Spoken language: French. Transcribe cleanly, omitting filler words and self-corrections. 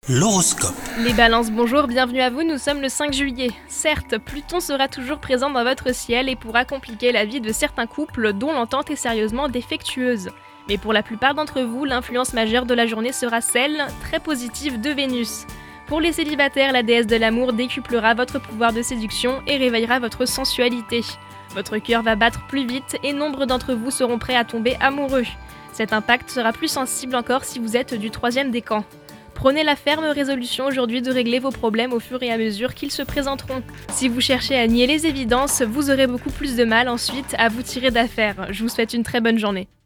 L'horoscope. Les balances, bonjour, bienvenue à vous, nous sommes le 5 juillet. Certes, Pluton sera toujours présent dans votre ciel et pourra compliquer la vie de certains couples dont l'entente est sérieusement défectueuse. Mais pour la plupart d'entre vous, l'influence majeure de la journée sera celle, très positive, de Vénus. Pour les célibataires, la déesse de l'amour décuplera votre pouvoir de séduction et réveillera votre sensualité. Votre cœur va battre plus vite et nombre d'entre vous seront prêts à tomber amoureux. Cet impact sera plus sensible encore si vous êtes du troisième décan. Prenez la ferme résolution aujourd'hui de régler vos problèmes au fur et à mesure qu'ils se présenteront. Si vous cherchez à nier les évidences, vous aurez beaucoup plus de mal ensuite à vous tirer d'affaire. Je vous souhaite une très bonne journée.